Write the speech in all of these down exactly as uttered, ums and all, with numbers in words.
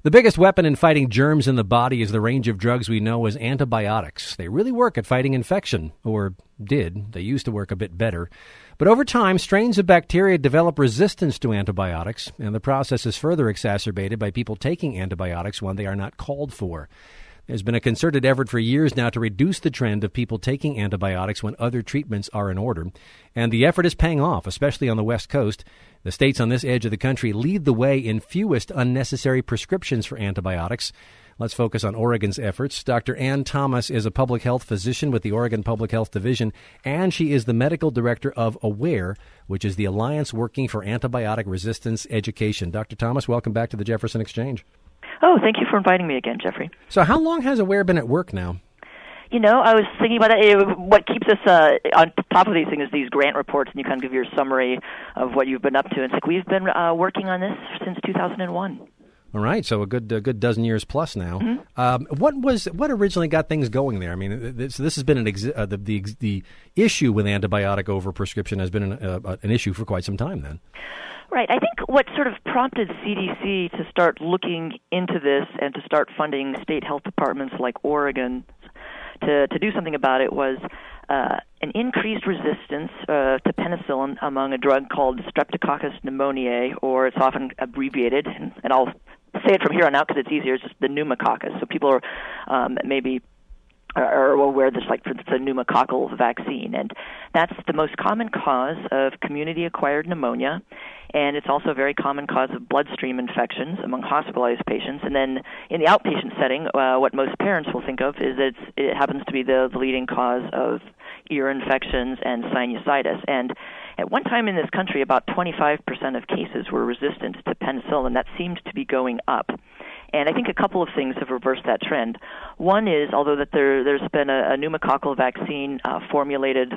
The biggest weapon in fighting germs in the body is the range of drugs we know as antibiotics. They really work at fighting infection, or did. They used to work a bit better. But over time, strains of bacteria develop resistance to antibiotics, and the process is further exacerbated by people taking antibiotics when they are not called for. There's been a concerted effort for years now to reduce the trend of people taking antibiotics when other treatments are in order. And the effort is paying off, especially on the West Coast. The states on this edge of the country lead the way in fewest unnecessary prescriptions for antibiotics. Let's focus on Oregon's efforts. Doctor Ann Thomas is a public health physician with the Oregon Public Health Division, and she is the medical director of AWARE, which is the Alliance Working for Antibiotic Resistance Education. Doctor Thomas, welcome back to the Jefferson Exchange. Oh, thank you for inviting me again, Jeffrey. So how long has AWARE been at work now? You know, I was thinking about it. What keeps us uh, on top of these things is these grant reports, and you kind of give your summary of what you've been up to. And it's like we've been uh, working on this since two thousand one. All right, so a good a good dozen years plus now. Mm-hmm. Um, what was what originally got things going there? I mean, this, this has been an exi- uh, the, the the issue with antibiotic overprescription has been an, uh, an issue for quite some time then. Right. I think what sort of prompted C D C to start looking into this and to start funding state health departments like Oregon to, to do something about it was uh, an increased resistance uh, to penicillin among a drug called Streptococcus pneumoniae, or it's often abbreviated, and, and I'll say it from here on out because it's easier, it's just the pneumococcus. So people are um, maybe are aware this, like, for instance, a pneumococcal vaccine. And that's the most common cause of community-acquired pneumonia, and it's also a very common cause of bloodstream infections among hospitalized patients. And then in the outpatient setting, uh, what most parents will think of is that it's, it happens to be the, the leading cause of ear infections and sinusitis. And at one time in this country, about twenty-five percent of cases were resistant to penicillin, and that seems to be going up. And I think a couple of things have reversed that trend. One is, although that there, there's been a, a pneumococcal vaccine uh, formulated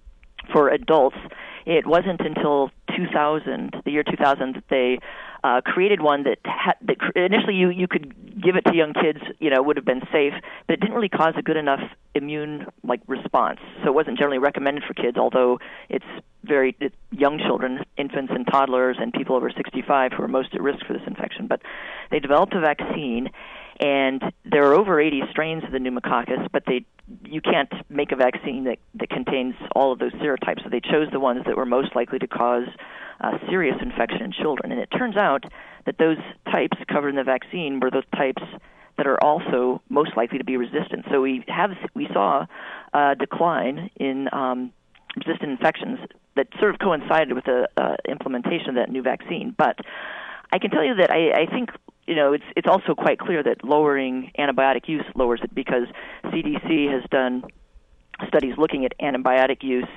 for adults, it wasn't until two thousand, the year two thousand, that they uh, created one that, ha- that initially you, you could give it to young kids, you know, would have been safe, but it didn't really cause a good enough immune like response. So it wasn't generally recommended for kids, although it's very it's young children, infants and toddlers, and people over sixty-five who are most at risk for this infection. But they developed a vaccine, and there are over eighty strains of the pneumococcus, but they you can't make a vaccine that, that contains all of those serotypes. So they chose the ones that were most likely to cause uh, serious infection in children. And it turns out that those types covered in the vaccine were those types that are also most likely to be resistant. So we have we saw a decline in um, resistant infections that sort of coincided with the uh, implementation of that new vaccine. But I can tell you that I, I think you know it's it's also quite clear that lowering antibiotic use lowers it, because C D C has done studies looking at antibiotic use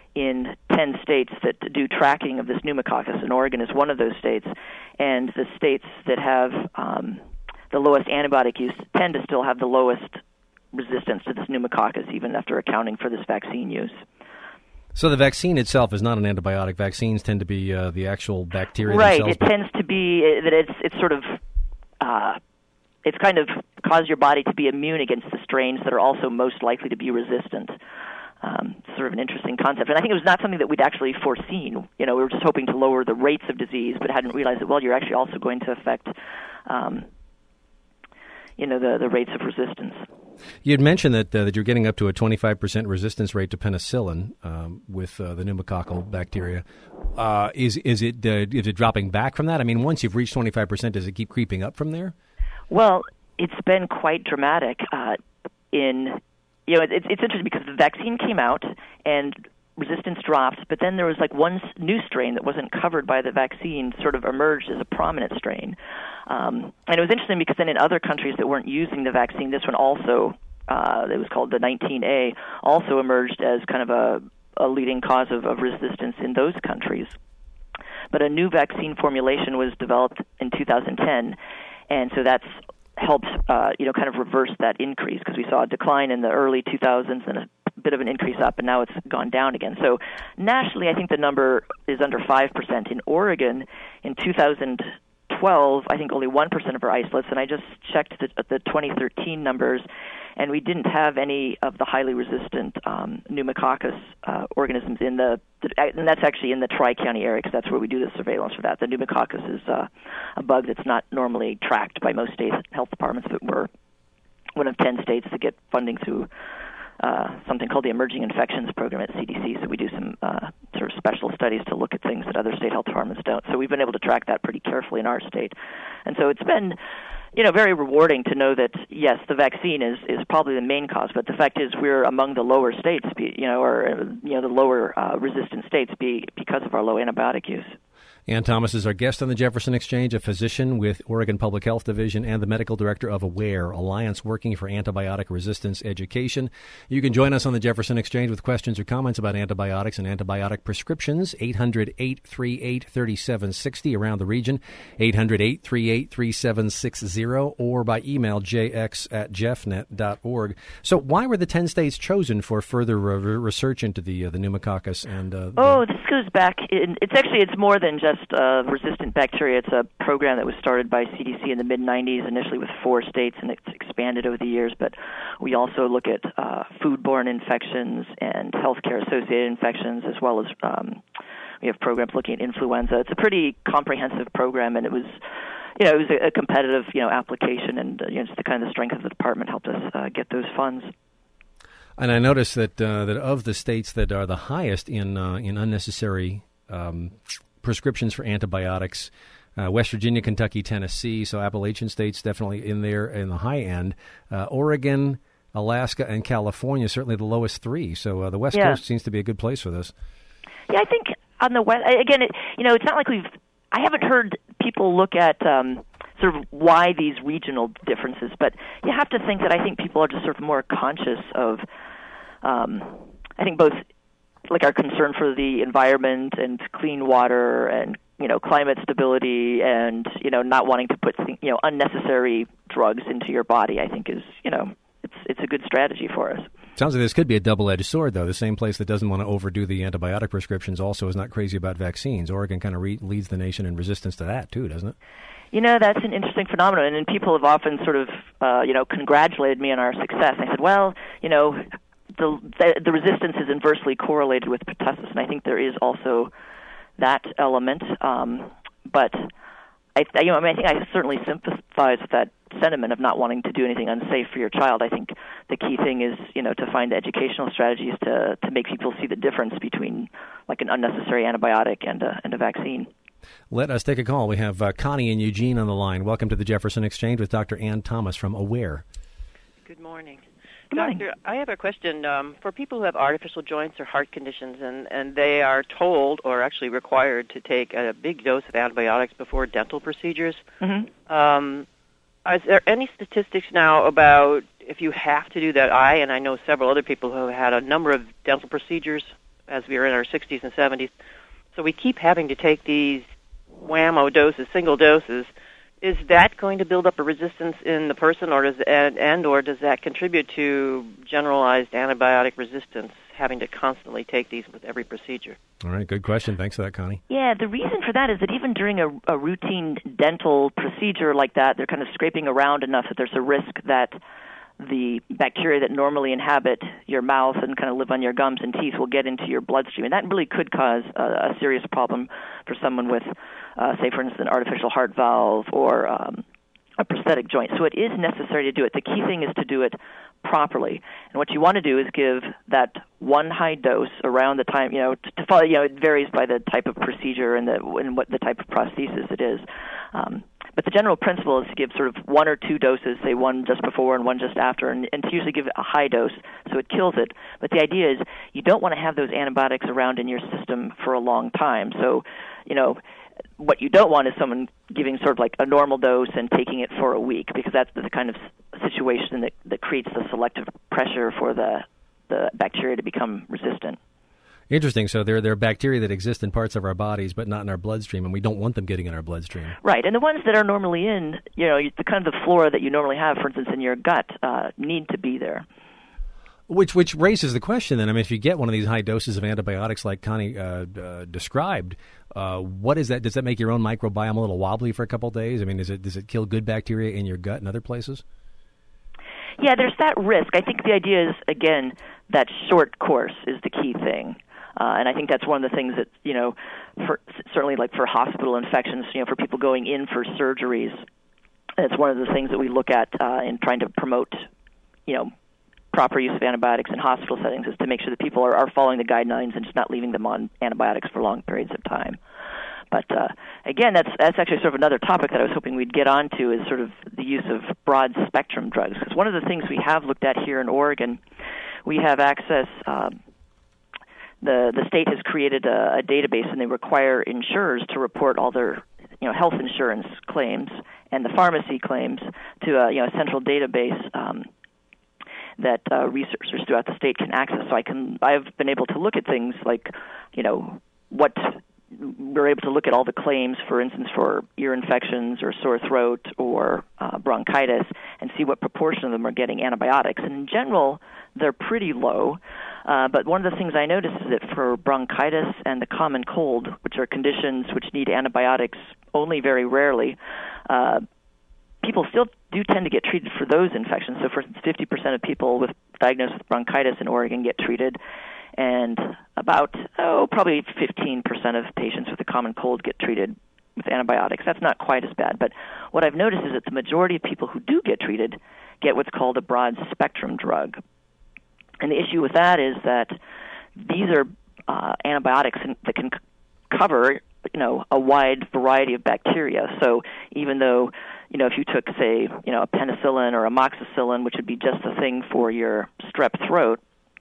in ten states that do tracking of this pneumococcus, and Oregon is one of those states. And the states that have um, the lowest antibiotic use tend to still have the lowest resistance to this pneumococcus, even after accounting for this vaccine use. So the vaccine itself is not an antibiotic. Vaccines tend to be uh, the actual bacteria right. themselves. Right. It tends to be that it's it's sort of uh, it's kind of caused your body to be immune against the strains that are also most likely to be resistant. Um, sort of an interesting concept, and I think it was not something that we'd actually foreseen. You know, we were just hoping to lower the rates of disease, but hadn't realized that, well, you're actually also going to affect, um, you know, the, the rates of resistance. You had mentioned that uh, that you're getting up to a twenty-five percent resistance rate to penicillin um, with uh, the pneumococcal bacteria. Uh, is is it uh, is it dropping back from that? I mean, once you've reached twenty-five percent, does it keep creeping up from there? Well, it's been quite dramatic uh, in. You know, it's, it's interesting because the vaccine came out and resistance dropped, but then there was like one new strain that wasn't covered by the vaccine sort of emerged as a prominent strain. Um, and it was interesting because then in other countries that weren't using the vaccine, this one also, uh, it was called the nineteen A, also emerged as kind of a, a leading cause of, of resistance in those countries. But a new vaccine formulation was developed in two thousand ten, and so that's helped, uh, you know, kind of reverse that increase, because we saw a decline in the early two thousands and a bit of an increase up, and now it's gone down again. So nationally, I think the number is under five percent. In Oregon, in two thousand twelve, I think only one percent of our isolates, and I just checked the, the twenty thirteen numbers, and we didn't have any of the highly resistant um, pneumococcus uh, organisms in the, the, and that's actually in the Tri-County area, because that's where we do the surveillance for that. The pneumococcus is uh, a bug that's not normally tracked by most state health departments, but we're one of ten states to get funding through Uh, something called the Emerging Infections Program at C D C. So we do some uh, sort of special studies to look at things that other state health departments don't. So we've been able to track that pretty carefully in our state. And so it's been, you know, very rewarding to know that, yes, the vaccine is, is probably the main cause, but the fact is we're among the lower states, you know, or, you know, the lower uh, resistant states be, because of our low antibiotic use. Ann Thomas is our guest on the Jefferson Exchange, a physician with Oregon Public Health Division and the medical director of AWARE, Alliance Working for Antibiotic Resistance Education. You can join us on the Jefferson Exchange with questions or comments about antibiotics and antibiotic prescriptions. eight hundred, eight three eight, three seven six zero around the region, eight hundred, eight three eight, three seven six zero, or by email j x at jeffnet dot org. So why were the ten states chosen for further re- research into the uh, the pneumococcus? And uh, Oh, the... this goes back, in, it's actually, it's more than just Uh, resistant bacteria. It's a program that was started by C D C in the mid nineties, initially with four states, and it's expanded over the years. But we also look at uh, foodborne infections and healthcare-associated infections, as well as um, we have programs looking at influenza. It's a pretty comprehensive program, and it was, you know, it was a, a competitive, you know, application, and uh, you know, just the kind of strength of the department helped us uh, get those funds. And I noticed that uh, that of the states that are the highest in uh, in unnecessary um, prescriptions for antibiotics, uh, West Virginia, Kentucky, Tennessee, so Appalachian states definitely in there in the high end. Uh, Oregon, Alaska, and California certainly the lowest three. So uh, the West yeah. Coast seems to be a good place for this. Yeah, I think on the West, again, it, you know, it's not like we've, I haven't heard people look at um, sort of why these regional differences, but you have to think that I think people are just sort of more conscious of, um, I think both like our concern for the environment and clean water and, you know, climate stability and, you know, not wanting to put, you know, unnecessary drugs into your body, I think is, you know, it's it's a good strategy for us. Sounds like this could be a double-edged sword, though. The same place that doesn't want to overdo the antibiotic prescriptions also is not crazy about vaccines. Oregon kind of re- leads the nation in resistance to that, too, doesn't it? You know, that's an interesting phenomenon, and people have often sort of, uh, you know, congratulated me on our success. I said, well, you know, The, the the resistance is inversely correlated with pertussis, and I think there is also that element. Um, but I, you know, I mean, I think I certainly sympathize with that sentiment of not wanting to do anything unsafe for your child. I think the key thing is, you know, to find educational strategies to to make people see the difference between like an unnecessary antibiotic and a and a vaccine. Let us take a call. We have uh, Connie and Eugene on the line. Welcome to the Jefferson Exchange with Doctor Ann Thomas from AWARE. Good morning. Morning. Doctor, I have a question. Um, for people who have artificial joints or heart conditions and, and they are told or actually required to take a big dose of antibiotics before dental procedures, Mm-hmm. um, is there any statistics now about if you have to do that? I, and I know several other people who have had a number of dental procedures as we are in our sixties and seventies, so we keep having to take these whammo doses, single doses. Is that going to build up a resistance in the person, or does and, and or does that contribute to generalized antibiotic resistance, having to constantly take these with every procedure? All right, good question. Thanks for that, Connie. Yeah, the reason for that is that even during a, a routine dental procedure like that, they're kind of scraping around enough that there's a risk that the bacteria that normally inhabit your mouth and kind of live on your gums and teeth will get into your bloodstream. And that really could cause a, a serious problem for someone with, uh, say, for instance, an artificial heart valve or um, a prosthetic joint. So it is necessary to do it. The key thing is to do it properly. And what you want to do is give that one high dose around the time, you know, to, to follow, you know, it varies by the type of procedure and, the, and what the type of prosthesis it is. Um, But the general principle is to give sort of one or two doses, say one just before and one just after, and, and to usually give a high dose so it kills it. But the idea is you don't want to have those antibiotics around in your system for a long time. So, you know, what you don't want is someone giving sort of like a normal dose and taking it for a week, because that's the kind of situation that, that creates the selective pressure for the, the bacteria to become resistant. Interesting. So there, there are bacteria that exist in parts of our bodies, but not in our bloodstream, and we don't want them getting in our bloodstream. Right, and the ones that are normally in, you know, the kind of the flora that you normally have, for instance, in your gut, uh, need to be there. Which which raises the question then. I mean, if you get one of these high doses of antibiotics like Connie uh, uh, described, uh, what is that? Does that make your own microbiome a little wobbly for a couple of days? I mean, does it does it kill good bacteria in your gut and other places? Yeah, there's that risk. I think the idea is, again, that short course is the key thing. Uh, and I think that's one of the things that, you know, for, certainly like for hospital infections, you know, for people going in for surgeries, it's one of the things that we look at uh, in trying to promote, you know, proper use of antibiotics in hospital settings is to make sure that people are, are following the guidelines and just not leaving them on antibiotics for long periods of time. But uh, again, that's that's actually sort of another topic that I was hoping we'd get onto is sort of the use of broad-spectrum drugs. Because one of the things we have looked at here in Oregon, we have access. Um, the the state has created a, a database, and they require insurers to report all their you know health insurance claims and the pharmacy claims to a you know a central database. Um, that uh, researchers throughout the state can access. So I can, I've been able to look at things like, you know, what we're able to look at all the claims, for instance, for ear infections or sore throat or uh, bronchitis, and see what proportion of them are getting antibiotics. And in general, they're pretty low. Uh, but one of the things I noticed is that for bronchitis and the common cold, which are conditions which need antibiotics only very rarely, uh, people still do tend to get treated for those infections. So, for instance, fifty percent of people with diagnosed with bronchitis in Oregon get treated, and about, oh, probably fifteen percent of patients with a common cold get treated with antibiotics. That's not quite as bad. But what I've noticed is that the majority of people who do get treated get what's called a broad-spectrum drug. And the issue with that is that these are uh, antibiotics that can c- cover, you know, a wide variety of bacteria. So even though, you know, if you took, say, you know, a penicillin or amoxicillin, which would be just the thing for your strep throat,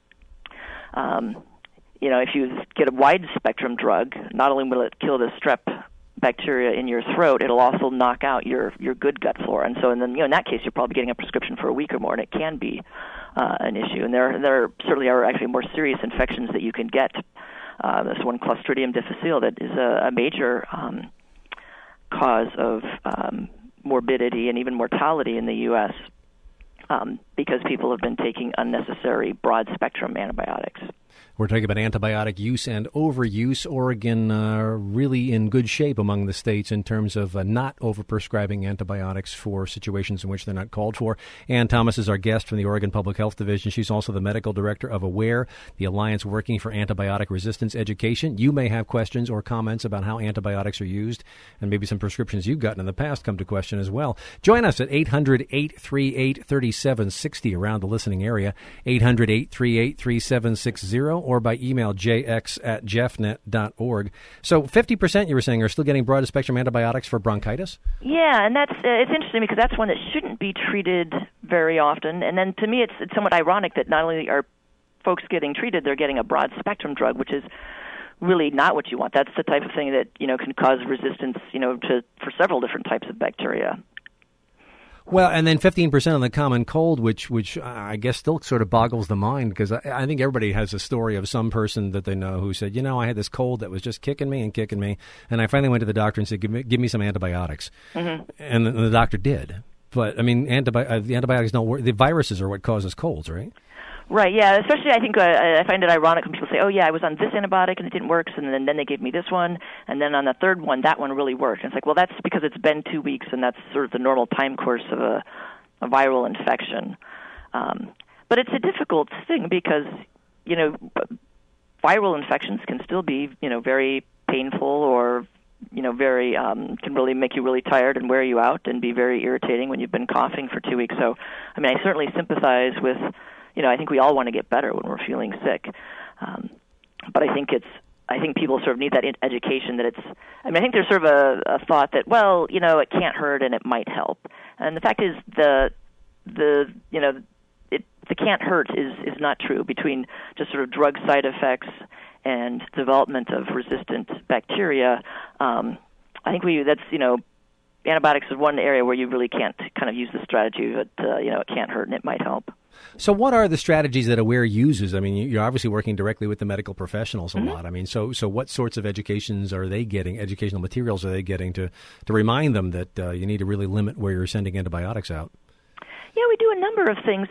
um, you know, if you get a wide-spectrum drug, not only will it kill the strep bacteria in your throat, it'll also knock out your, your good gut flora. And so in, the, you know, in that case, you're probably getting a prescription for a week or more, and it can be uh, an issue. And there, there certainly are actually more serious infections that you can get. Uh, this one, Clostridium difficile, that is a, a major um, cause of um, morbidity and even mortality in the U S um, because people have been taking unnecessary broad-spectrum antibiotics. We're talking about antibiotic use and overuse. Oregon uh, really in good shape among the states in terms of uh, not overprescribing antibiotics for situations in which they're not called for. Ann Thomas is our guest from the Oregon Public Health Division. She's also the medical director of AWARE, the Alliance Working for Antibiotic Resistance Education. You may have questions or comments about how antibiotics are used, and maybe some prescriptions you've gotten in the past come to question as well. Join us at eight hundred, eight three eight, three seven six zero around the listening area, eight hundred, eight three eight, three seven six zero, or by email j x at jeffnet dot org. So fifty percent, you were saying, are still getting broad-spectrum antibiotics for bronchitis? Yeah, and that's uh, it's interesting because that's one that shouldn't be treated very often. And then to me, it's, it's somewhat ironic that not only are folks getting treated, they're getting a broad-spectrum drug, which is really not what you want. That's the type of thing that, you know, can cause resistance, you know, to for several different types of bacteria. Well, and then fifteen percent on the common cold, which which I guess still sort of boggles the mind, because I, I think everybody has a story of some person that they know who said, you know, I had this cold that was just kicking me and kicking me, and I finally went to the doctor and said, give me, give me some antibiotics. Mm-hmm. And the, the doctor did. But, I mean, antibi- uh, the antibiotics don't work. The viruses are what causes colds, right? Right, yeah, especially I think uh, I find it ironic when people say, oh, yeah, I was on this antibiotic and it didn't work, and then, then they gave me this one, and then on the third one, that one really worked. And it's like, well, that's because it's been two weeks, and that's sort of the normal time course of a, a viral infection. Um, but it's a difficult thing because, you know, viral infections can still be, you know, very painful or, you know, very, um, can really make you really tired and wear you out and be very irritating when you've been coughing for two weeks. So, I mean, I certainly sympathize with, you know, I think we all want to get better when we're feeling sick. Um, but I think it's, I think people sort of need that education that it's, I mean, I think there's sort of a, a thought that, well, you know, it can't hurt and it might help. And the fact is the, the, you know, it, the can't hurt is, is not true between just sort of drug side effects and development of resistant bacteria. Um, I think we, that's, you know, antibiotics is one area where you really can't kind of use the strategy that, uh, you know, it can't hurt and it might help. So what are the strategies that AWARE uses? I mean, you're obviously working directly with the medical professionals a mm-hmm. lot. I mean, so so what sorts of educations are they getting, educational materials are they getting to, to remind them that uh, you need to really limit where you're sending antibiotics out? Yeah, we do a number of things.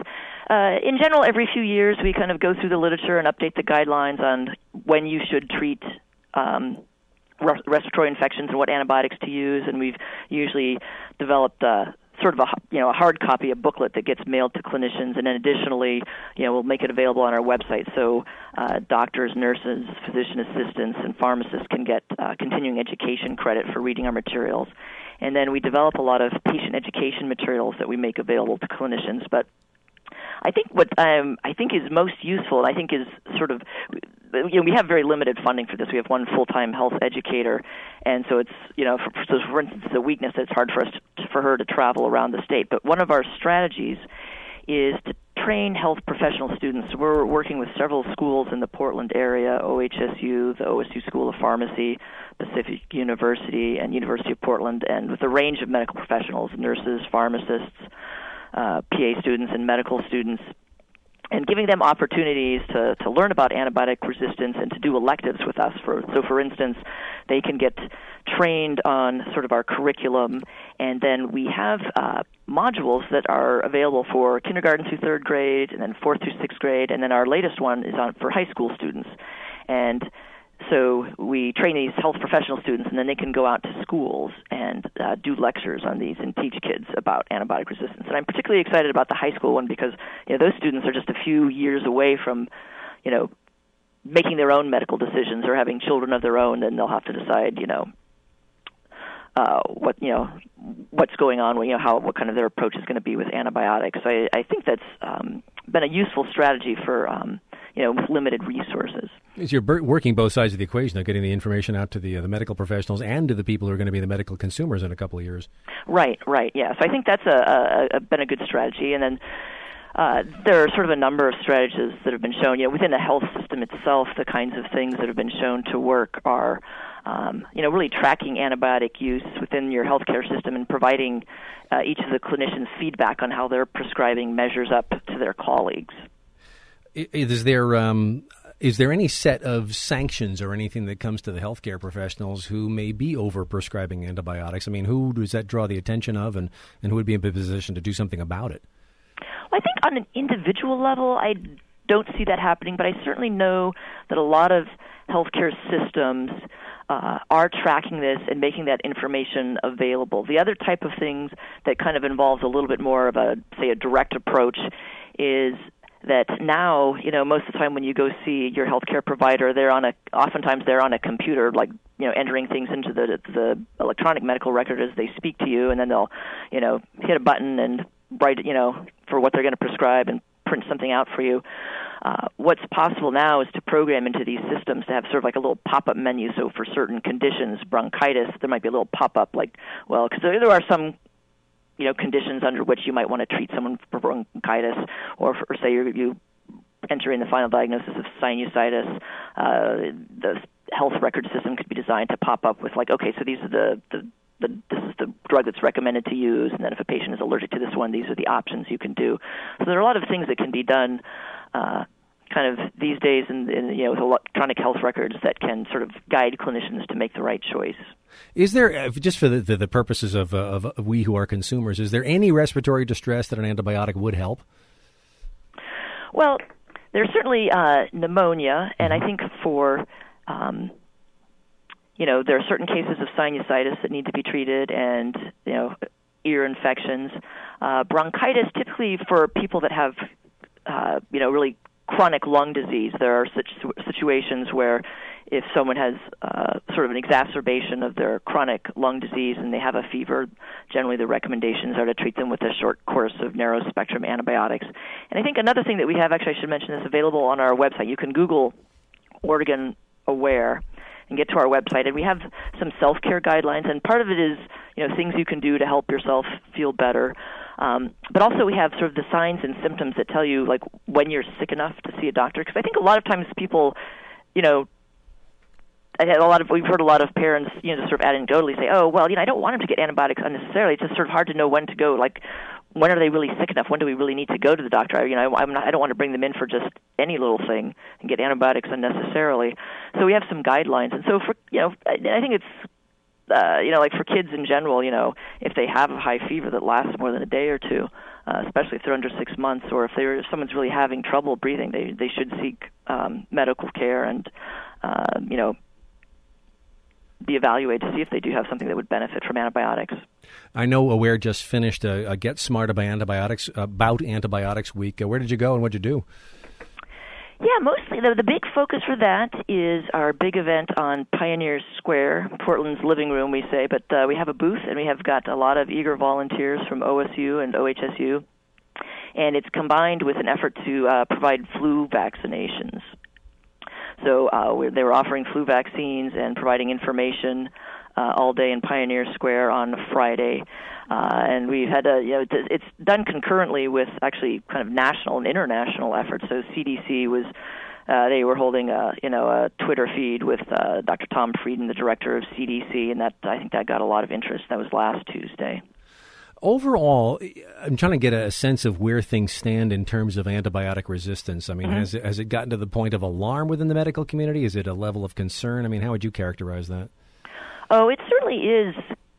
uh, in general, every few years we kind of go through the literature and update the guidelines on when you should treat um, res- respiratory infections and what antibiotics to use. And we've usually developed uh, sort of a you know a hard copy, a booklet that gets mailed to clinicians, and then additionally, you know, we'll make it available on our website so uh, doctors, nurses, physician assistants, and pharmacists can get uh, continuing education credit for reading our materials. And then we develop a lot of patient education materials that we make available to clinicians. But I think what um, I think is most useful, and I think is sort of, you know, we have very limited funding for this. We have one full-time health educator, and so it's, you know, for, so for instance, it's a weakness that's hard for us to, for her to travel around the state. But one of our strategies is to train health professional students. We're working with several schools in the Portland area, O H S U, the O S U School of Pharmacy, Pacific University, and University of Portland, and with a range of medical professionals, nurses, pharmacists, uh, P A students, and medical students, and giving them opportunities to, to learn about antibiotic resistance and to do electives with us. For, so, for instance, they can get trained on sort of our curriculum, and then we have uh, modules that are available for kindergarten through third grade, and then fourth through sixth grade, and then our latest one is on for high school students. And so we train these health professional students, and then they can go out to schools and uh, do lectures on these and teach kids about antibiotic resistance. And I'm particularly excited about the high school one because, you know, those students are just a few years away from, you know, making their own medical decisions or having children of their own. Then they'll have to decide, you know, uh, what you know, what's going on, you know, how what kind of their approach is going to be with antibiotics. So I, I think that's um, been a useful strategy for, um, you know, with limited resources. Is you're working both sides of the equation of getting the information out to the uh, the medical professionals and to the people who are going to be the medical consumers in a couple of years. Right, right, yeah. So I think that's a, a, a been a good strategy. And then uh, there are sort of a number of strategies that have been shown. You know, within the health system itself, the kinds of things that have been shown to work are, um, you know, really tracking antibiotic use within your healthcare system and providing uh, each of the clinicians feedback on how their prescribing measures up to their colleagues. Is there um, is there any set of sanctions or anything that comes to the healthcare professionals who may be over-prescribing antibiotics? I mean, who does that draw the attention of, and, and who would be in a position to do something about it? Well, I think on an individual level, I don't see that happening, but I certainly know that a lot of healthcare systems uh, are tracking this and making that information available. The other type of things that kind of involves a little bit more of a, say, a direct approach is that now, you know, most of the time when you go see your healthcare provider, they're on a, oftentimes they're on a computer, like, you know, entering things into the the electronic medical record as they speak to you, and then they'll, you know, hit a button and write, you know, for what they're going to prescribe and print something out for you. Uh, what's possible now is to program into these systems to have sort of like a little pop-up menu. So for certain conditions, bronchitis, there might be a little pop-up like, well, because there, there are some, you know, conditions under which you might want to treat someone for bronchitis, or, for, or say you you enter in the final diagnosis of sinusitis. Uh, the health record system could be designed to pop up with like, okay, so these are the, the, the this is the drug that's recommended to use, and then if a patient is allergic to this one, these are the options you can do. So there are a lot of things that can be done uh, kind of these days in, in you know with electronic health records that can sort of guide clinicians to make the right choice. Is there, just for the, the, the purposes of, uh, of we who are consumers, is there any respiratory distress that an antibiotic would help? Well, there's certainly uh, pneumonia, and I think for, um, you know, there are certain cases of sinusitis that need to be treated, and, you know, ear infections. Uh, bronchitis, typically for people that have, uh, you know, really chronic lung disease, there are such situations where if someone has uh, sort of an exacerbation of their chronic lung disease and they have a fever, generally the recommendations are to treat them with a short course of narrow-spectrum antibiotics. And I think another thing that we have, actually I should mention this, available on our website. You can Google Oregon Aware and get to our website, and we have some self-care guidelines, and part of it is, you know, things you can do to help yourself feel better. Um, but also we have sort of the signs and symptoms that tell you, like, when you're sick enough to see a doctor. Because I think a lot of times people, you know, I had a lot of we've heard a lot of parents, you know, just sort of anecdotally say, "Oh, well, you know, I don't want them to get antibiotics unnecessarily." It's just sort of hard to know when to go. Like, when are they really sick enough? When do we really need to go to the doctor? I, you know, I, I'm not, I don't want to bring them in for just any little thing and get antibiotics unnecessarily. So we have some guidelines, and so for you know, I, I think it's uh, you know, like for kids in general, you know, if they have a high fever that lasts more than a day or two, uh, especially if they're under six months, or if they're if someone's really having trouble breathing, they they should seek um, medical care and uh, you know be evaluated to see if they do have something that would benefit from antibiotics. I know Aware just finished a, a Get Smarter by Antibiotics about Antibiotics Week. Uh, where did you go and what did you do? Yeah, mostly the, the big focus for that is our big event on Pioneer Square, Portland's living room, we say. But uh, we have a booth, and we have got a lot of eager volunteers from O S U and O H S U. And it's combined with an effort to uh, provide flu vaccinations. So uh, we're, they were offering flu vaccines and providing information uh, all day in Pioneer Square on Friday. Uh, and we've had a, you know, it's done concurrently with actually kind of national and international efforts. So C D C was, uh, they were holding a, you know, a Twitter feed with uh, Doctor Tom Frieden, the director of C D C, and that I think that got a lot of interest. That was last Tuesday. Overall, I'm trying to get a sense of where things stand in terms of antibiotic resistance. I mean, mm-hmm. has it, has it gotten to the point of alarm within the medical community? Is it a level of concern? I mean, how would you characterize that? Oh, it certainly is.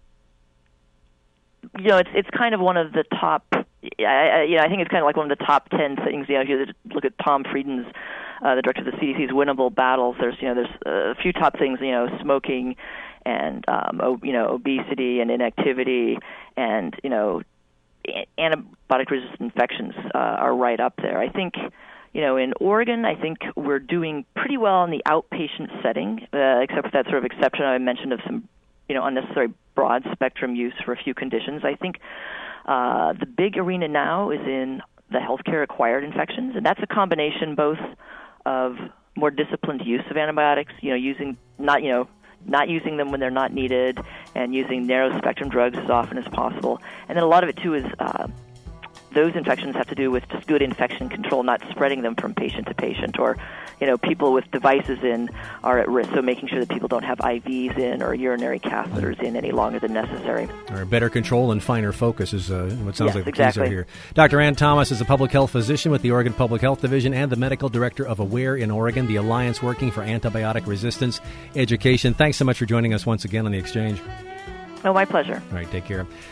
You know, it's it's kind of one of the top. I, I, you know, I think it's kind of like one of the top ten things. You know, if you look at Tom Frieden's, uh, the director of the C D C's winnable battles. There's you know there's a few top things. You know, smoking, and um, o- you know obesity and inactivity, and you know antibiotic-resistant infections uh, are right up there. I think. You know, in Oregon, I think we're doing pretty well in the outpatient setting, uh, except for that sort of exception I mentioned of some, you know, unnecessary broad-spectrum use for a few conditions. I think uh, the big arena now is in the healthcare-acquired infections, and that's a combination both of more disciplined use of antibiotics, you know, using not, you know, not using them when they're not needed, and using narrow-spectrum drugs as often as possible. And then a lot of it, too, is uh, those infections have to do with just good infection control, not spreading them from patient to patient, or, you know, people with devices in are at risk, so making sure that people don't have I Vs in or urinary catheters in any longer than necessary. All right, better control and finer focus is uh, what sounds yes, like the exactly. keys are here. Doctor Ann Thomas is a public health physician with the Oregon Public Health Division and the medical director of AWARE in Oregon, the Alliance working for antibiotic resistance education. Thanks so much for joining us once again on The Exchange. Oh, my pleasure. All right, take care.